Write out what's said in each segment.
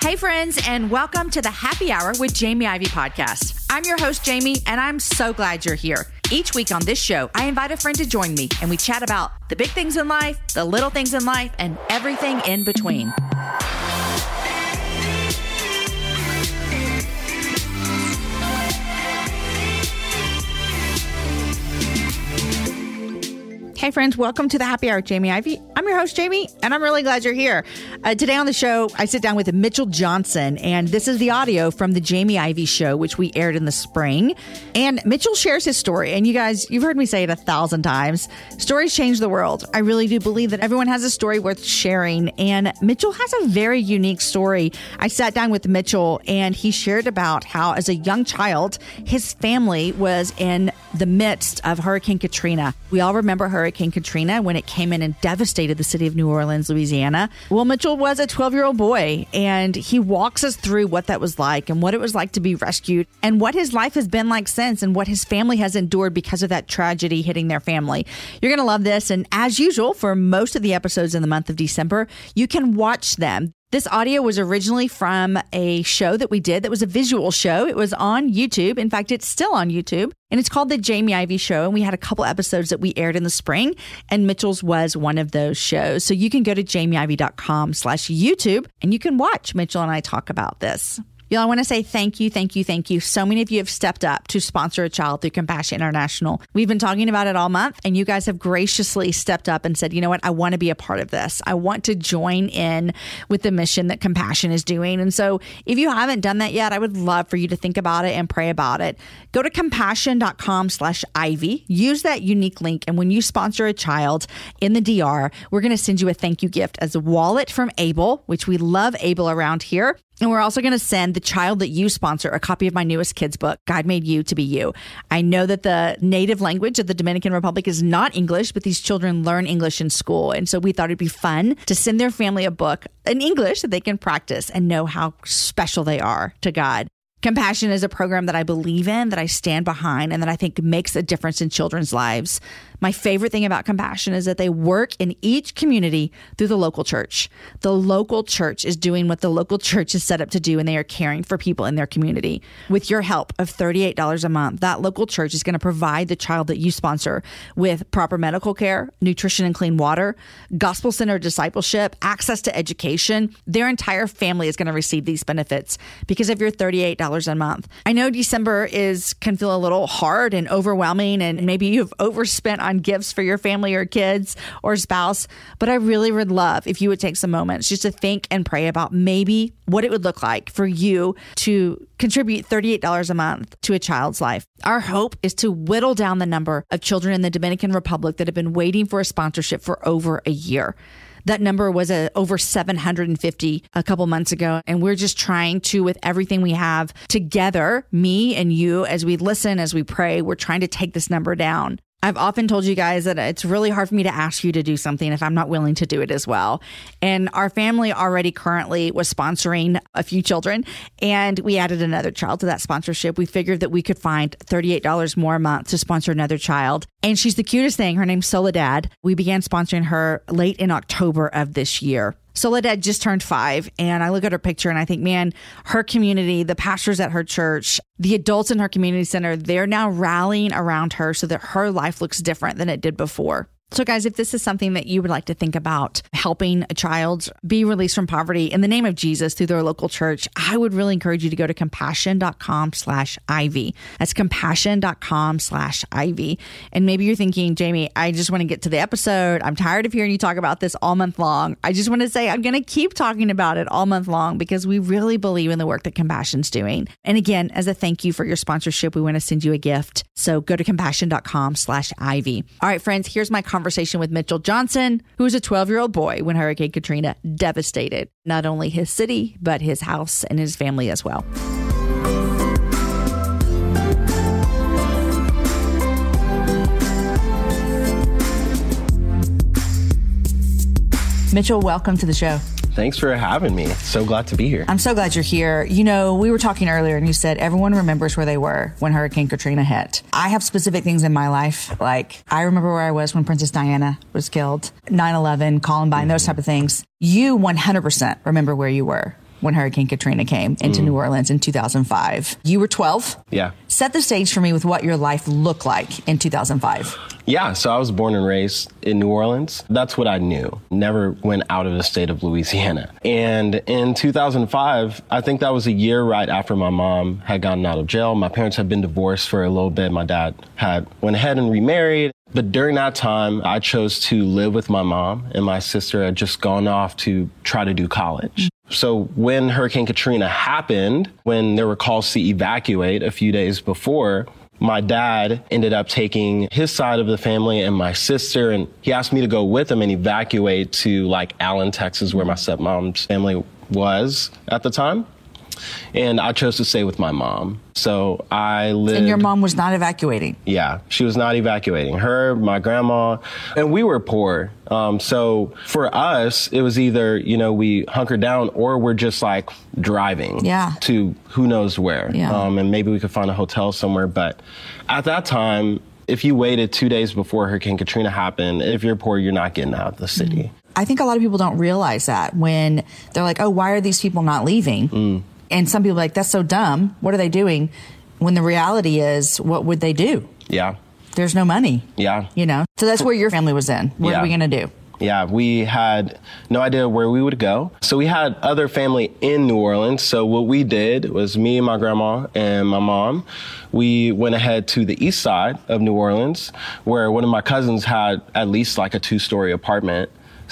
Hey friends, and welcome to the Happy Hour with Jamie Ivey podcast. I'm your host, Jamie, and I'm so glad you're here. Each week on this show, I invite a friend to join me, and we chat about the big things in life, the little things in life, and everything in between. Hey friends, welcome to the Happy Hour with Jamie Ivey. I'm your host, Jamie, and I'm really glad you're here. Today on the show, I sit down with Mitchell Johnson, and this is the audio from the Jamie Ivey Show, which we aired in the spring. And Mitchell shares his story, and you guys, you've heard me say it 1,000 times. Stories change the world. I really do believe that everyone has a story worth sharing, and Mitchell has a very unique story. I sat down with Mitchell, and he shared about how, as a young child, his family was in the midst of Hurricane Katrina. We all remember Hurricane Katrina when it came in and devastated the city of New Orleans, Louisiana. Well, Mitchell was a 12-year-old boy, and he walks us through what that was like and what it was like to be rescued and what his life has been like since and what his family has endured because of that tragedy hitting their family. You're going to love this. And as usual, for most of the episodes in the month of December, you can watch them. This audio was originally from a show that we did that was a visual show. It was on YouTube. In fact, it's still on YouTube. And it's called The Jamie Ivey Show. And we had a couple episodes that we aired in the spring. And Mitchell's was one of those shows. So you can go to jamieivey.com/YouTube and you can watch Mitchell and I talk about this. Y'all, I want to say thank you. So many of you have stepped up to sponsor a child through Compassion International. We've been talking about it all month, and you guys have graciously stepped up and said, you know what, I want to be a part of this. I want to join in with the mission that Compassion is doing. And so if you haven't done that yet, I would love for you to think about it and pray about it. Go to compassion.com/Ivy. Use that unique link. And when you sponsor a child in the DR, we're going to send you a thank you gift as a wallet from Able, which we love Able around here. And we're also going to send the child that you sponsor a copy of my newest kids book, God Made You to Be You. I know that the native language of the Dominican Republic is not English, but these children learn English in school. And so we thought it'd be fun to send their family a book in English that they can practice and know how special they are to God. Compassion is a program that I believe in, that I stand behind, and that I think makes a difference in children's lives. My favorite thing about Compassion is that they work in each community through the local church. The local church is doing what the local church is set up to do, and they are caring for people in their community. With your help of $38 a month, that local church is going to provide the child that you sponsor with proper medical care, nutrition and clean water, gospel-centered discipleship, access to education. Their entire family is going to receive these benefits because of your $38 a month. I know December can feel a little hard and overwhelming, and maybe you've overspent on gifts for your family or kids or spouse, but I really would love if you would take some moments just to think and pray about maybe what it would look like for you to contribute $38 a month to a child's life. Our hope is to whittle down the number of children in the Dominican Republic that have been waiting for a sponsorship for over a year. That number was over 750 a couple months ago. And we're just trying to, with everything we have together, me and you, as we listen, as we pray, we're trying to take this number down. I've often told you guys that it's really hard for me to ask you to do something if I'm not willing to do it as well. And our family already currently was sponsoring a few children, and we added another child to that sponsorship. We figured that we could find $38 more a month to sponsor another child. And she's the cutest thing. Her name's Soledad. We began sponsoring her late in October of this year. Soledad just turned 5, and I look at her picture and I think, man, her community, the pastors at her church, the adults in her community center, they're now rallying around her so that her life looks different than it did before. So guys, if this is something that you would like to think about, helping a child be released from poverty in the name of Jesus through their local church, I would really encourage you to go to compassion.com/Ivy. That's compassion.com/Ivy. And maybe you're thinking, Jamie, I just want to get to the episode. I'm tired of hearing you talk about this all month long. I just want to say I'm going to keep talking about it all month long because we really believe in the work that Compassion's doing. And again, as a thank you for your sponsorship, we want to send you a gift. So go to compassion.com/Ivy. All right, friends, here's my conversation with Mitchell Johnson, who was a 12-year-old boy when Hurricane Katrina devastated not only his city, but his house and his family as well. Mitchell, welcome to the show. Thanks for having me. So glad to be here. I'm so glad you're here. You know, we were talking earlier and you said everyone remembers where they were when Hurricane Katrina hit. I have specific things in my life. Like, I remember where I was when Princess Diana was killed, 9/11, Columbine, those type of things. You 100% remember where you were when Hurricane Katrina came into New Orleans in 2005. You were 12? Yeah. Set the stage for me with what your life looked like in 2005. Yeah, so I was born and raised in New Orleans. That's what I knew. Never went out of the state of Louisiana. And in 2005, I think that was a year right after my mom had gotten out of jail. My parents had been divorced for a little bit. My dad had went ahead and remarried. But during that time, I chose to live with my mom, and my sister had just gone off to try to do college. So when Hurricane Katrina happened, when there were calls to evacuate a few days before, my dad ended up taking his side of the family and my sister, and he asked me to go with him and evacuate to like Allen, Texas, where my stepmom's family was at the time. And I chose to stay with my mom. So I lived... And your mom was not evacuating? Yeah, she was not evacuating. Her, my grandma, and we were poor. So for us, it was either, we hunkered down or we're just like driving to who knows where. Yeah. And maybe we could find a hotel somewhere. But at that time, if you waited 2 days before Hurricane Katrina happened, if you're poor, you're not getting out of the city. I think a lot of people don't realize that when they're like, oh, why are these people not leaving? And some people are like, that's so dumb. What are they doing? When the reality is, what would they do? Yeah. There's no money. Yeah. So that's where your family was in. What are we going to do? Yeah, we had no idea where we would go. So we had other family in New Orleans. So what we did was me and my grandma and my mom, we went ahead to the east side of New Orleans, where one of my cousins had at least like a 2-story apartment.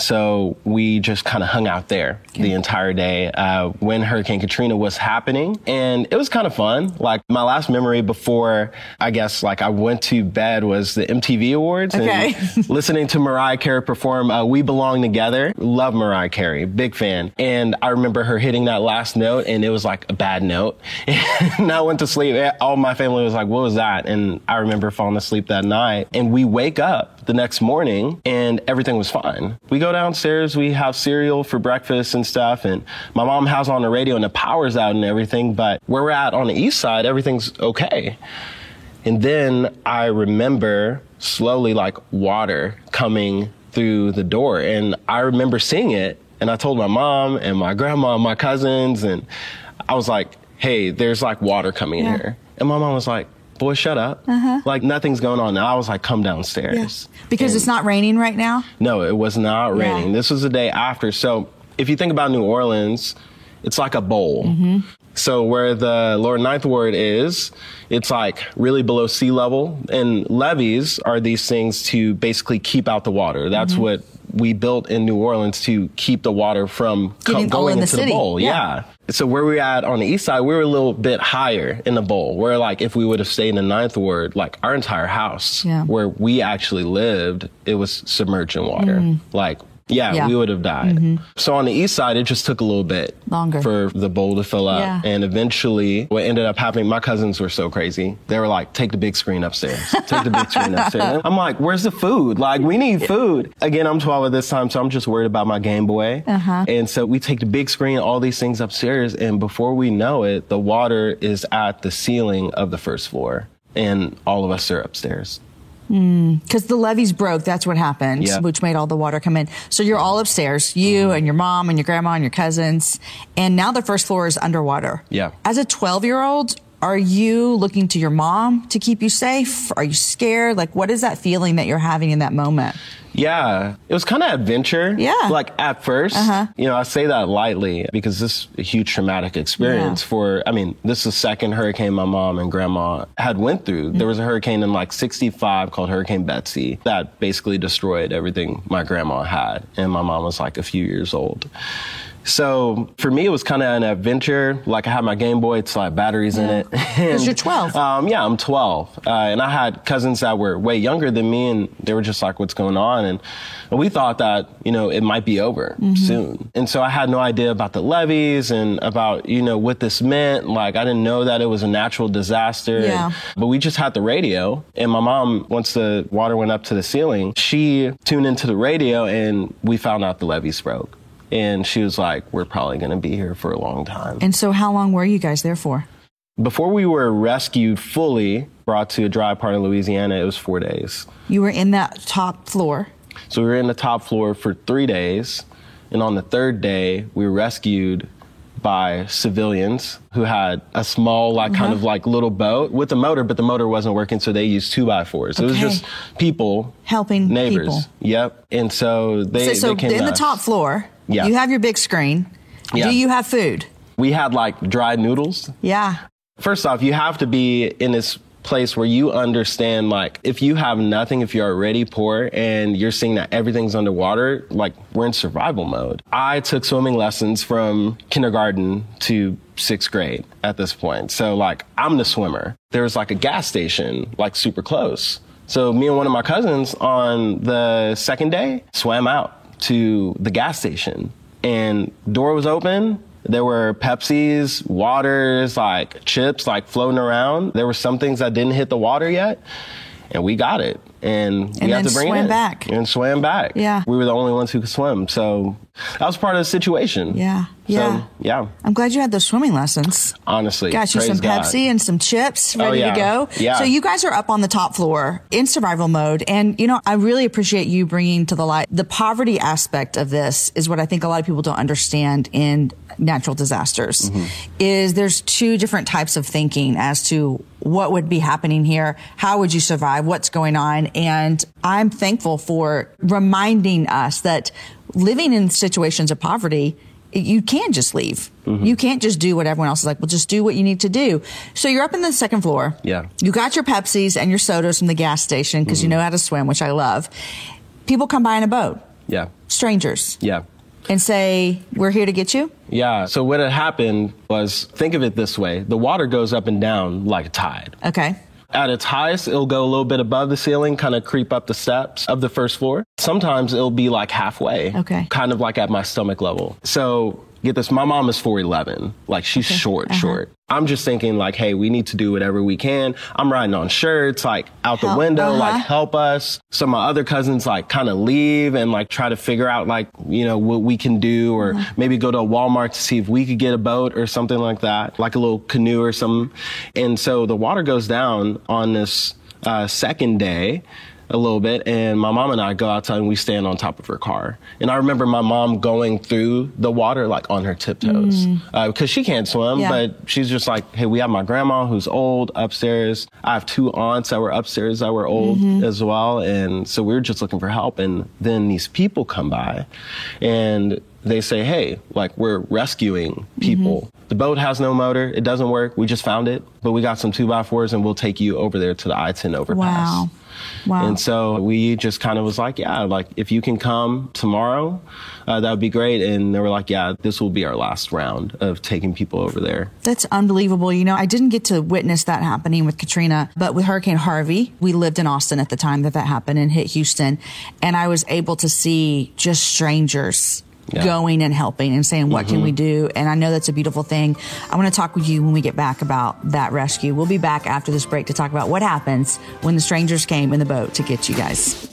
So we just kind of hung out there the entire day when Hurricane Katrina was happening. And it was kind of fun. Like my last memory before, I guess, like I went to bed was the MTV Awards and listening to Mariah Carey perform We Belong Together. Love Mariah Carey, big fan. And I remember her hitting that last note and it was like a bad note. And I went to sleep. All my family was like, what was that? And I remember falling asleep that night. And we wake up the next morning and everything was fine. We go downstairs, we have cereal for breakfast and stuff, and my mom has on the radio and the power's out and everything, but where we're at on the east side, everything's okay. And then I remember slowly like water coming through the door, and I remember seeing it, and I told my mom and my grandma and my cousins, and I was like, hey, there's like water coming in here. And my mom was like, boy, shut up. Like, nothing's going on. And I was like, come downstairs. Because it's not raining right now? No, it was not raining. This was the day after. So if you think about New Orleans, it's like a bowl. So where the lower Ninth Ward is, it's like really below sea level. And levees are these things to basically keep out the water. That's what we built in New Orleans, to keep the water from going into the bowl. Yeah. So where we at on the east side, we were a little bit higher in the bowl, where like if we would have stayed in the Ninth Ward, like our entire house where we actually lived, it was submerged in water. Like, we would have died. So on the east side, it just took a little bit longer for the bowl to fill up. And eventually what ended up happening, my cousins were so crazy. They were like, take the big screen upstairs. Take the big screen upstairs. And I'm like, where's the food? Like, we need food. Again, I'm 12 at this time, so I'm just worried about my Game Boy. And so we take the big screen, all these things upstairs. And before we know it, the water is at the ceiling of the first floor. And all of us are upstairs. Because the levees broke, that's what happened, which made all the water come in. So you're all upstairs, you and your mom and your grandma and your cousins, and now the first floor is underwater. As a 12-year-old, are you looking to your mom to keep you safe? Are you scared? Like, what is that feeling that you're having in that moment? Yeah, it was kind of adventure. Like at first, I say that lightly because this is a huge traumatic experience this is the second hurricane my mom and grandma had went through. There was a hurricane in like 65 called Hurricane Betsy that basically destroyed everything my grandma had. And my mom was like a few years old. So for me, it was kind of an adventure. Like I had my Game Boy, it's like batteries in it. Because you're 12. I'm 12. And I had cousins that were way younger than me, and they were just like, what's going on? And we thought that, it might be over soon. And so I had no idea about the levees and about, what this meant. Like, I didn't know that it was a natural disaster. But we just had the radio. And my mom, once the water went up to the ceiling, she tuned into the radio and we found out the levees broke. And she was like, we're probably going to be here for a long time. And so how long were you guys there for? Before we were rescued fully, brought to a dry part of Louisiana, it was 4 days. You were in that top floor? So we were in the top floor for 3 days. And on the third day, we were rescued by civilians who had a small, like kind of like little boat with a motor, but the motor wasn't working, so they used 2x4s. It was just people helping neighbors. People. Yep. And so they came in to the us. top floor, you have your big screen. Yeah. Do you have food? We had like dried noodles. Yeah. First off, you have to be in this place where you understand, like, if you have nothing, if you're already poor and you're seeing that everything's underwater, like, we're in survival mode. I took swimming lessons from kindergarten to 6th grade at this point. So, like, I'm the swimmer. There was like a gas station, like, super close. So me and one of my cousins on the second day swam out to the gas station, and door was open. There were Pepsis, waters, like chips, like floating around. There were some things that didn't hit the water yet, and we got it. And we had to bring it in. And swam back. Yeah. We were the only ones who could swim. So that was part of the situation. Yeah. Yeah. So, yeah. I'm glad you had those swimming lessons. Honestly. Got you some Pepsi and some chips ready to go. Yeah. So you guys are up on the top floor in survival mode. And, you know, I really appreciate you bringing to the light the poverty aspect of this is what I think a lot of people don't understand in natural disasters is there's two different types of thinking as to what would be happening here. How would you survive? What's going on? And I'm thankful for reminding us that living in situations of poverty, you can't just leave. You can't just do what everyone else is like. Well, just do what you need to do. So you're up in the second floor. Yeah. You got your Pepsis and your sodas from the gas station because you know how to swim, which I love. People come by in a boat. Yeah. Strangers. Yeah. And say, we're here to get you? Yeah. So what had happened was, think of it this way. The water goes up and down like a tide. Okay. At its highest, it'll go a little bit above the ceiling, kind of creep up the steps of the first floor. Sometimes it'll be like halfway. Okay. Kind of like at my stomach level. So get this, my mom is 4'11". Like, she's short. I'm just thinking, like, hey, we need to do whatever we can. I'm writing on shirts, like, out the window, like, help us. So my other cousins, like, kind of leave and, like, try to figure out, like, you know, what we can do, or maybe go to a Walmart to see if we could get a boat or something like that, like a little canoe or something. And so the water goes down on this second day a little bit, and my mom and I go outside and we stand on top of her car. And I remember my mom going through the water, like, on her tiptoes, because she can't swim, but she's just like, hey, we have my grandma who's old upstairs. I have two aunts that were upstairs that were old as well. And so we were just looking for help. And then these people come by and they say, hey, like, we're rescuing people. The boat has no motor. It doesn't work. We just found it, but we got some 2x4s and we'll take you over there to the I-10 overpass. Wow. And so we just kind of was like, yeah, like, if you can come tomorrow, that would be great. And they were like, yeah, this will be our last round of taking people over there. That's unbelievable. You know, I didn't get to witness that happening with Katrina, but with Hurricane Harvey, we lived in Austin at the time that happened and hit Houston. And I was able to see just strangers going and helping and saying, what can we do? And I know that's a beautiful thing. I want to talk with you when we get back about that rescue. We'll be back after this break to talk about what happens when the strangers came in the boat to get you guys.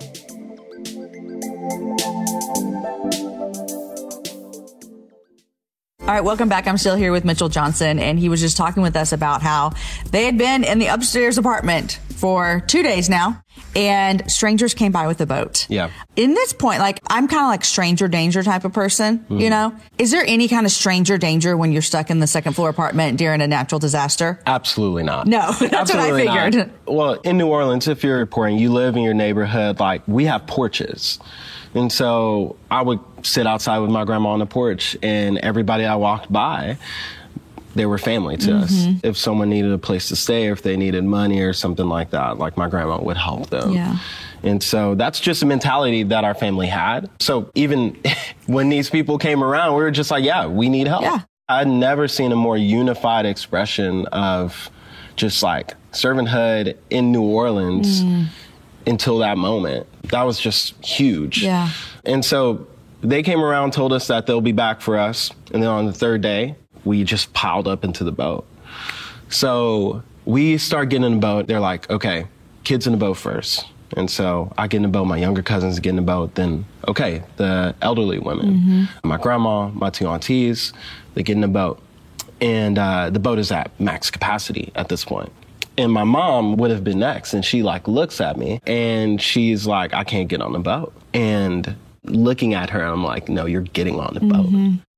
All right, welcome back. I'm still here with Mitchell Johnson, and he was just talking with us about how they had been in the upstairs apartment for 2 days now, and strangers came by with a boat. Yeah. In this point, like, I'm kind of like stranger danger type of person, you know? Is there any kind of stranger danger when you're stuck in the second floor apartment during a natural disaster? Absolutely not. No, that's Absolutely what I figured. Not. Well, in New Orleans, if you're reporting, you live in your neighborhood, like, we have porches. And so I would sit outside with my grandma on the porch, and everybody I walked by, they were family to us. If someone needed a place to stay, or if they needed money or something like that, like, my grandma would help them. Yeah. And so that's just a mentality that our family had. So even when these people came around, we were just like, yeah, we need help. Yeah. I'd never seen a more unified expression of just, like, servanthood in New Orleans until that moment. That was just huge. Yeah. And so they came around, told us that they'll be back for us. And then on the third day, we just piled up into the boat. So we start getting in the boat. They're like, okay, kids in the boat first. And so I get in the boat, my younger cousins get in the boat, then, okay, the elderly women, my grandma, my two aunties, they get in the boat. And the boat is at max capacity at this point. And my mom would have been next, and she, like, looks at me, and she's like, I can't get on the boat. And looking at her, I'm like, no, you're getting on the boat.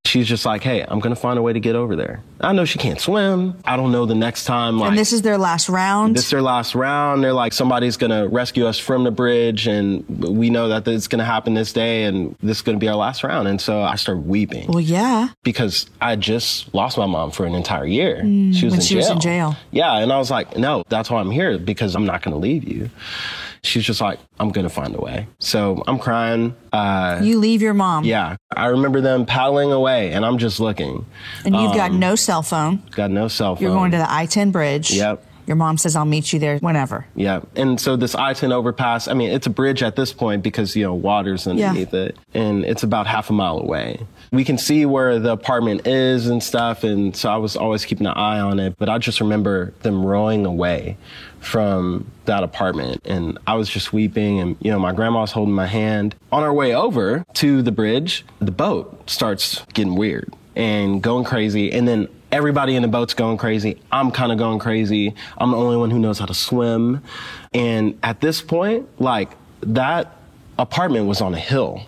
She's just like, hey, I'm going to find a way to get over there. I know she can't swim. I don't know the next time. Like, and this is their last round? This is their last round. They're like, somebody's going to rescue us from the bridge, and we know that it's going to happen this day, and this is going to be our last round. And so I started weeping. Well, yeah. Because I just lost my mom for an entire year. She was in jail. Yeah, and I was like, no, that's why I'm here, because I'm not going to leave you. She's just like, I'm going to find a way. So I'm crying. You leave your mom. Yeah. I remember them paddling away, and I'm just looking. And you've got no cell phone. Got no cell phone. You're going to the I-10 bridge. Yep. Your mom says, I'll meet you there whenever. Yeah. And so this I-10 overpass, I mean, it's a bridge at this point because, water's underneath it. And it's about half a mile away. We can see where the apartment is and stuff. And so I was always keeping an eye on it. But I just remember them rowing away from that apartment. And I was just weeping. And, my grandma's holding my hand. On our way over to the bridge, the boat starts getting weird and going crazy. And then everybody in the boat's going crazy. I'm kind of going crazy. I'm the only one who knows how to swim. And at this point, that apartment was on a hill.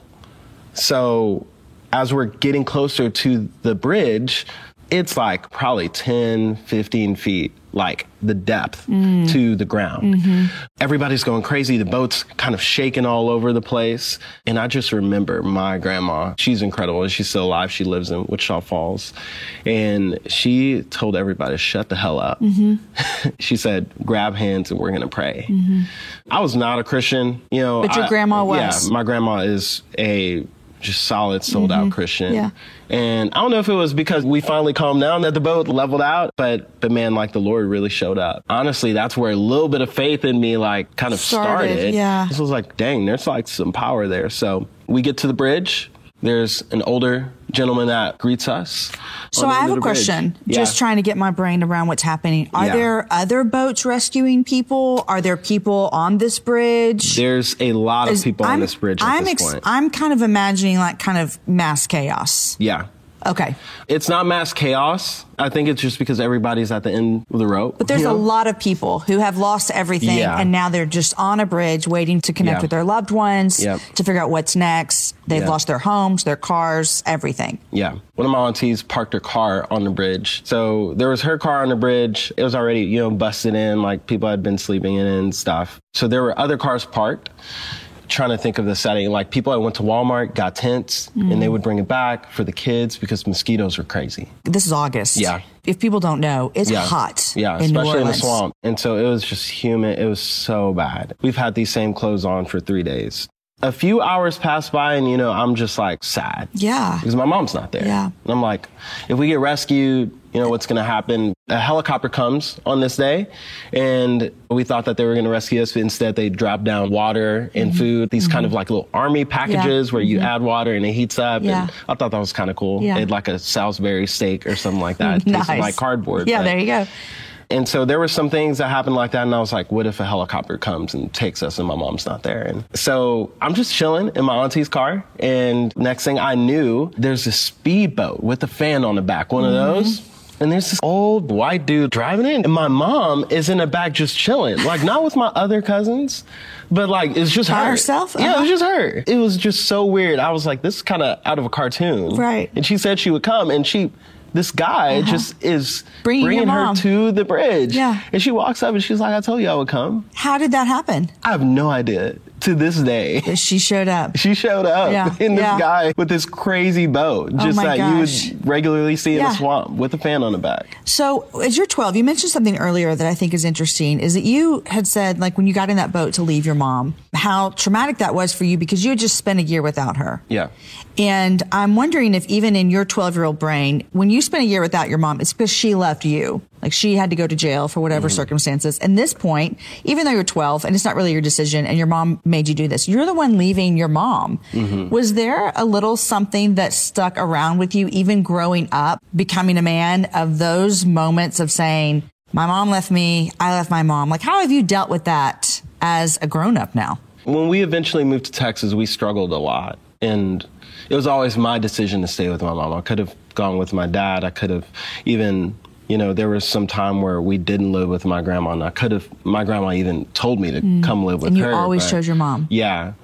So as we're getting closer to the bridge, it's probably 10, 15 feet, the depth to the ground. Mm-hmm. Everybody's going crazy. The boat's kind of shaking all over the place. And I just remember my grandma. She's incredible. She's still alive. She lives in Wichita Falls. And she told everybody to shut the hell up. Mm-hmm. She said, grab hands and we're going to pray. Mm-hmm. I was not a Christian, But your grandma was. Yeah, my grandma is a just solid, sold-out Christian. Yeah. And I don't know if it was because we finally calmed down that the boat leveled out, but man, the Lord really showed up. Honestly, that's where a little bit of faith in me, kind of started. Yeah. This was dang, there's some power there. So we get to the bridge. There's an older gentleman that greets us. So I have a question, just trying to get my brain around what's happening. Are there other boats rescuing people? Are there people on this bridge? There's a lot of people on this bridge at this point. I'm kind of imagining kind of mass chaos. Yeah. Okay. It's not mass chaos. I think it's just because everybody's at the end of the rope. But there's a lot of people who have lost everything, and now they're just on a bridge waiting to connect with their loved ones, to figure out what's next. They've lost their homes, their cars, everything. Yeah. One of my aunties parked her car on the bridge. So there was her car on the bridge. It was already, busted in, people had been sleeping in it and stuff. So there were other cars parked. Trying to think of the setting, people that went to Walmart got tents and they would bring it back for the kids because mosquitoes are crazy. This is August. Yeah. If people don't know, it's hot. Yeah, in especially in the New Orleans. swamp. And so it was just humid. It was so bad. We've had these same clothes on for 3 days. A few hours pass by and, I'm just sad. Yeah. Because my mom's not there. Yeah. And I'm if we get rescued, what's going to happen? A helicopter comes on this day, and we thought that they were going to rescue us, but instead they dropped down water and food, these kind of little army packages where you add water and it heats up. Yeah. And I thought that was kind of cool. Yeah. It had a Salisbury steak or something like that. It tasted like cardboard. Yeah, there you go. And so there were some things that happened like that. And I was like, what if a helicopter comes and takes us and my mom's not there? And so I'm just chilling in my auntie's car. And next thing I knew, there's a speedboat with a fan on the back, one of those. And there's this old white dude driving in. And my mom is in the back just chilling. Not with my other cousins, but it's just her. By herself? Yeah, it was just her. It was just so weird. I was like, this is kind of out of a cartoon. Right. And she said she would come, and this guy just is bringing her to the bridge. Yeah. And she walks up and she's like, I told you I would come. How did that happen? I have no idea. To this day. She showed up. She showed up in this guy with this crazy boat. Just that you would regularly see in the swamp with a fan on the back. So as you're 12, you mentioned something earlier that I think is interesting, is that you had said, when you got in that boat to leave your mom, how traumatic that was for you because you had just spent a year without her. Yeah. And I'm wondering if even in your 12-year-old brain, when you spent a year without your mom, it's because she left you. She had to go to jail for whatever circumstances. And this point, even though you're 12 and it's not really your decision and your mom made you do this, you're the one leaving your mom. Mm-hmm. Was there a little something that stuck around with you, even growing up, becoming a man, of those moments of saying, my mom left me, I left my mom? How have you dealt with that as a grown-up now? When we eventually moved to Texas, we struggled a lot. And it was always my decision to stay with my mom. I could have gone with my dad. I could have even... there was some time where we didn't live with my grandma, and my grandma even told me to come live with her. And you always chose your mom. Yeah.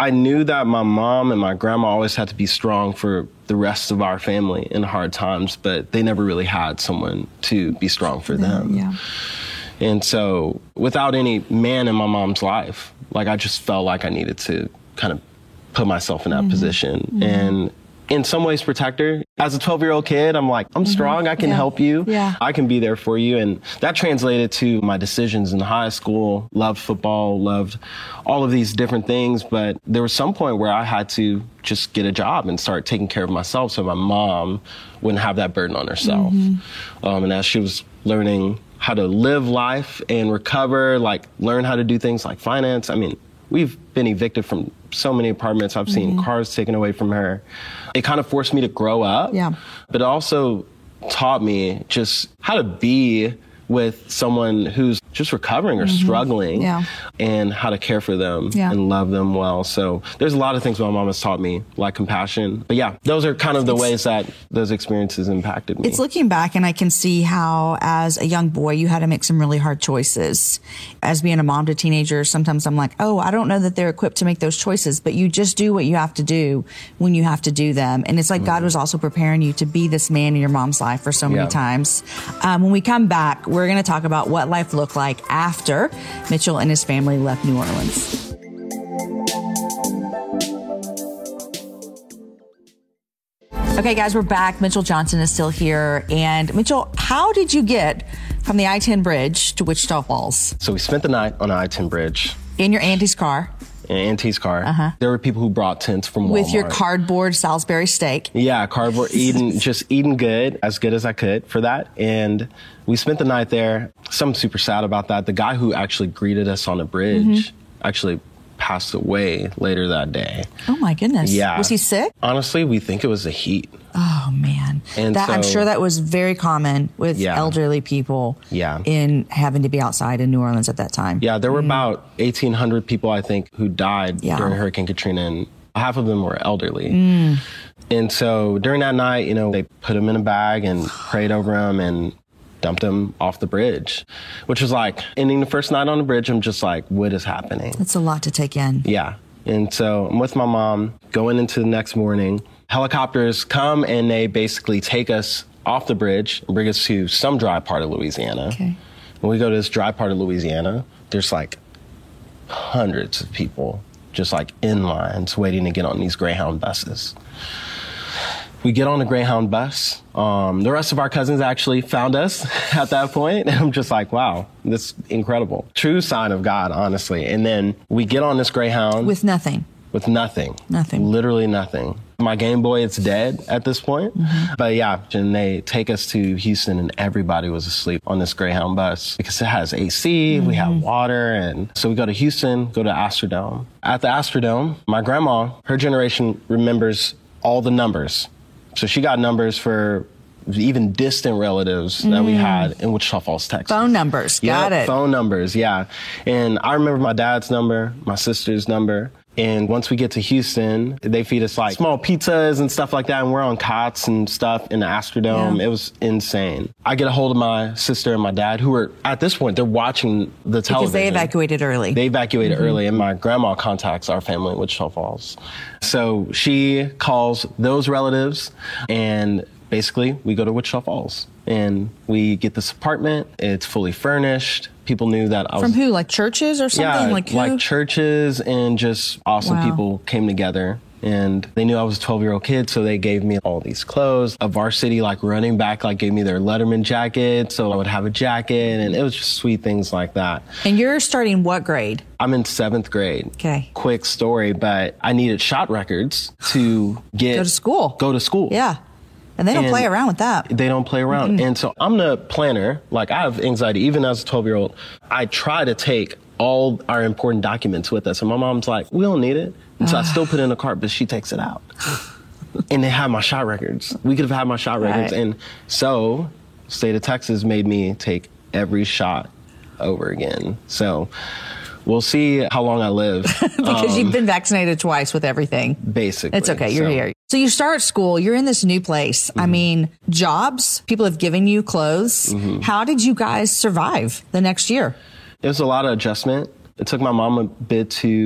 I knew that my mom and my grandma always had to be strong for the rest of our family in hard times, but they never really had someone to be strong for them. Yeah. And so without any man in my mom's life, like I just felt like I needed to kind of put myself in that position and in some ways protect her. As a 12-year-old kid, I'm like, I'm strong, I can help you. Yeah. I can be there for you. And that translated to my decisions in high school, loved football, loved all of these different things. But there was some point where I had to just get a job and start taking care of myself so my mom wouldn't have that burden on herself. And as she was learning how to live life and recover, like learn how to do things like finance. I mean, we've been evicted from so many apartments. I've seen cars taken away from her. It kind of forced me to grow up, but it also taught me just how to be with someone who's just recovering or struggling and how to care for them and love them well. So there's a lot of things my mom has taught me, like compassion. But yeah, those are kind of the ways that those experiences impacted me. It's looking back and I can see how as a young boy, you had to make some really hard choices. As being a mom to teenagers, sometimes I'm like, oh, I don't know that they're equipped to make those choices, but you just do what you have to do when you have to do them. And it's like God was also preparing you to be this man in your mom's life for so many times. When we come back, we're going to talk about what life looked like after Mitchell and his family left New Orleans. Okay, guys, we're back. Mitchell Johnson is still here. And Mitchell, how did you get from the I-10 bridge to Wichita Falls? So we spent the night on the I-10 bridge. In your auntie's car? In Auntie's car. There were people who brought tents from Walmart. With your cardboard Salisbury steak. Yeah, cardboard, eating good as I could for that. And we spent the night there. Something super sad about that. The guy who actually greeted us on the bridge actually passed away later that day. Oh my goodness. Yeah. Was he sick? Honestly, we think it was the heat. Oh man. And I'm sure that was very common with elderly people in having to be outside in New Orleans at that time. Yeah, there were about 1,800 people, I think, who died during Hurricane Katrina, and half of them were elderly. And so during that night, they put him in a bag and prayed over him and dumped him off the bridge, which was like ending the first night on the bridge. I'm just like, what is happening? It's a lot to take in. Yeah. And so I'm with my mom going into the next morning. Helicopters come and they basically take us off the bridge and bring us to some dry part of Louisiana. Okay. When we go to this dry part of Louisiana, there's like hundreds of people just like in lines waiting to get on these Greyhound buses. We get on the Greyhound bus. The rest of our cousins actually found us at that point. And I'm just like, wow, this is incredible. True sign of God, honestly. And then we get on this Greyhound. With nothing. With nothing. Nothing. Literally nothing. My Game Boy, it's dead at this point. But yeah, and they take us to Houston and everybody was asleep on this Greyhound bus because it has AC, we have water. And so we go to Houston, go to Astrodome. At the Astrodome, my grandma, her generation remembers all the numbers. So she got numbers for even distant relatives that we had in Wichita Falls, Texas. Phone numbers, got it. Phone numbers, yeah. And I remember my dad's number, my sister's number. And once we get to Houston, they feed us like small pizzas and stuff like that. And we're on cots and stuff in the Astrodome. It was insane. I get a hold of my sister and my dad, who are, at this point, they're watching the television. Because they evacuated early. They evacuated early, and my grandma contacts our family in Wichita Falls. So she calls those relatives, and basically we go to Wichita Falls. And we get this apartment. It's fully furnished. People knew that I was... From who? Like churches or something? Yeah, like who? Like churches and just awesome people came together. And they knew I was a 12-year-old kid, so they gave me all these clothes. A varsity, like running back, like gave me their Letterman jacket, so I would have a jacket. And it was just sweet things like that. And you're starting what grade? I'm in 7th grade. Okay. Quick story, but I needed shot records to get... Go to school. Go to school. Yeah. And they don't play around with that. They don't play around. And so I'm the planner. Like, I have anxiety. Even as a 12-year-old, I try to take all our important documents with us. And my mom's like, we don't need it. And so I still put it in the cart, but she takes it out. And they have my shot records. We could have had my shot records. And so state of Texas made me take every shot over again. So we'll see how long I live. Because you've been vaccinated twice with everything. Basically. It's okay. You're here. So you start school. You're in this new place. I mean, jobs, people have given you clothes. How did you guys survive the next year? It was a lot of adjustment. It took my mom a bit to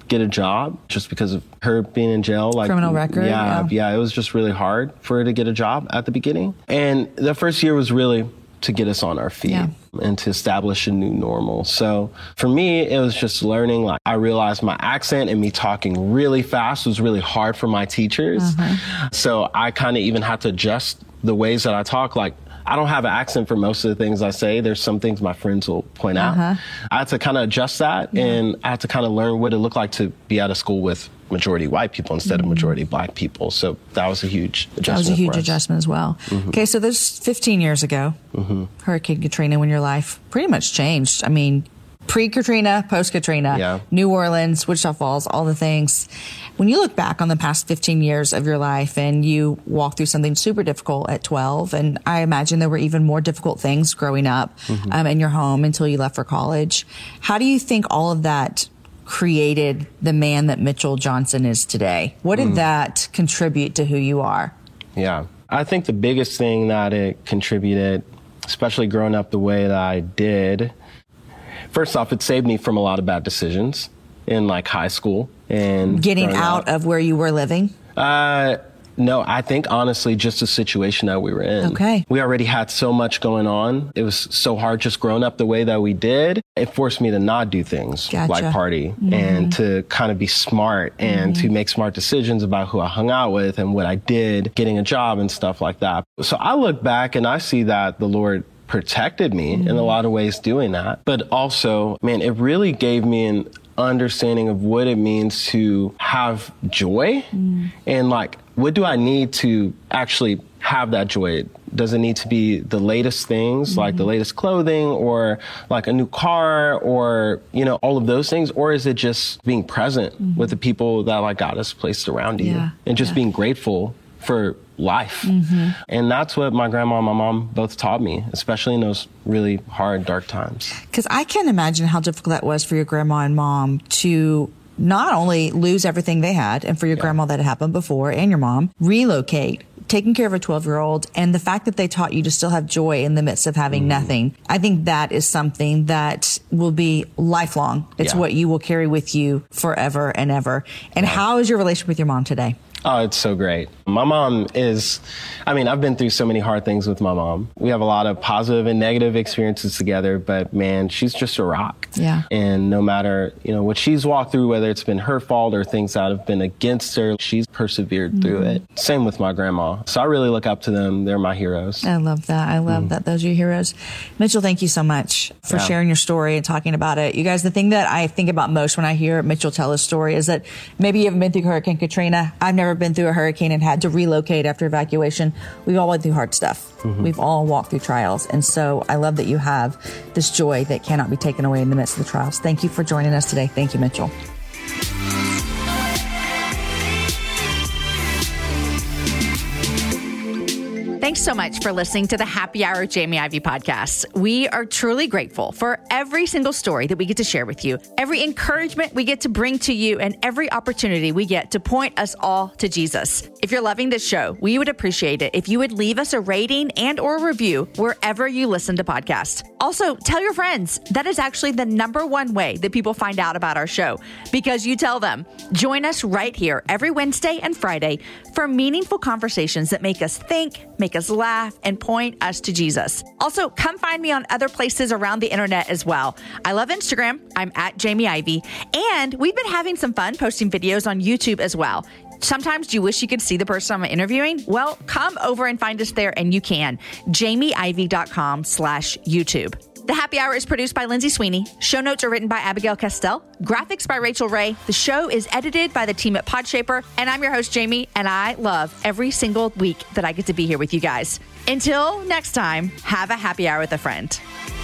get a job just because of her being in jail. Like criminal record. Yeah. It was just really hard for her to get a job at the beginning. And the first year was really to get us on our feet and to establish a new normal. So for me, it was just learning. Like, I realized my accent and me talking really fast was really hard for my teachers. So I kind of even had to adjust the ways that I talk. Like, I don't have an accent for most of the things I say. There's some things my friends will point out. I had to kind of adjust that, and I had to kind of learn what it looked like to be at a school with majority white people instead of majority black people. So that was a huge adjustment. That was a huge adjustment as well. Okay, so this 15 years ago, Hurricane Katrina, when your life pretty much changed. I mean, pre-Katrina, post-Katrina, New Orleans, Wichita Falls, all the things. When you look back on the past 15 years of your life and you walk through something super difficult at 12, and I imagine there were even more difficult things growing up in your home until you left for college, how do you think all of that created the man that Mitchell Johnson is today? What did that contribute to who you are? Yeah, I think the biggest thing that it contributed, especially growing up the way that I did, first off, it saved me from a lot of bad decisions in like high school and getting out of where you were living. No, I think honestly, just the situation that we were in. Okay. We already had so much going on. It was so hard just growing up the way that we did. It forced me to not do things like party and to kind of be smart and to make smart decisions about who I hung out with and what I did, getting a job and stuff like that. So I look back and I see that the Lord protected me in a lot of ways doing that. But also, man, it really gave me an understanding of what it means to have joy and like, what do I need to actually have that joy? Does it need to be the latest things, like the latest clothing or like a new car or, you know, all of those things? Or is it just being present with the people that like God has placed around you and just being grateful for life? And that's what my grandma and my mom both taught me, especially in those really hard, dark times. Because I can imagine how difficult that was for your grandma and mom to not only lose everything they had, and for your grandma that had happened before, and your mom, relocate, taking care of a 12-year-old, and the fact that they taught you to still have joy in the midst of having nothing. I think that is something that will be lifelong. It's what you will carry with you forever and ever. And how is your relationship with your mom today? Oh, it's so great. My mom is, I mean, I've been through so many hard things with my mom. We have a lot of positive and negative experiences together, but man, she's just a rock. Yeah. And no matter, you know, what she's walked through, whether it's been her fault or things that have been against her, she's persevered through it. Same with my grandma. So I really look up to them. They're my heroes. I love that. I love that. Those are your heroes. Mitchell, thank you so much for sharing your story and talking about it. You guys, the thing that I think about most when I hear Mitchell tell his story is that maybe you haven't been through Hurricane Katrina. I've never been through a hurricane and had to relocate after evacuation. We've all went through hard stuff. We've all walked through trials. And so I love that you have this joy that cannot be taken away in the midst of the trials. Thank you for joining us today. Thank you, Mitchell. Thanks so much for listening to the Happy Hour Jamie Ivey podcast. We are truly grateful for every single story that we get to share with you, every encouragement we get to bring to you, and every opportunity we get to point us all to Jesus. If you're loving this show, we would appreciate it if you would leave us a rating and or a review wherever you listen to podcasts. Also, tell your friends. That is actually the #1 way that people find out about our show, because you tell them. Join us right here every Wednesday and Friday for meaningful conversations that make us think, make us laugh, and point us to Jesus. Also, come find me on other places around the internet as well. I love Instagram. I'm at Jamie Ivey. And we've been having some fun posting videos on YouTube as well. Sometimes do you wish you could see the person I'm interviewing? Well, come over and find us there, and you can. JamieIvey.com/YouTube. The Happy Hour is produced by Lindsay Sweeney. Show notes are written by Abigail Castell. Graphics by Rachel Ray. The show is edited by the team at Podshaper. And I'm your host, Jamie, and I love every single week that I get to be here with you guys. Until next time, have a happy hour with a friend.